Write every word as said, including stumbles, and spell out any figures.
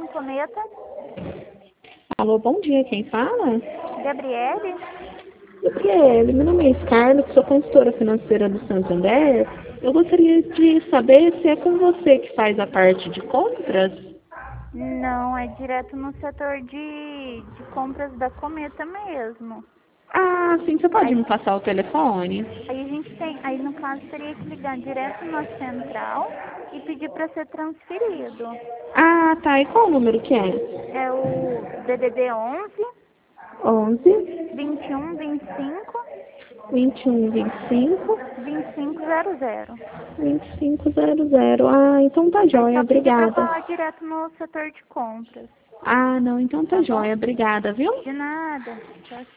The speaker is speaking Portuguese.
Cometa. Alô, bom dia, quem fala? Gabriele? Gabriele, meu nome é Scarlett, sou consultora financeira do Santander. Eu gostaria de saber se é com você que faz a parte de compras. Não, é direto no setor de, de compras da Cometa mesmo. Ah, sim, você pode Aí, me passar o telefone? aí a gente tem, aí no caso teria que ligar direto na central e pedir para ser transferido. Ah, tá, e qual o número que é? É o D D D onze, onze, vinte e um, vinte e cinco, vinte e um, vinte e cinco, vinte e cinco zero zero. vinte e cinco zero zero. Ah, então tá É joia, só pedir para obrigada. falar direto no setor de compras. Ah, não, então tá Tá bom? joia, obrigada, viu? De nada. Tchau, tchau.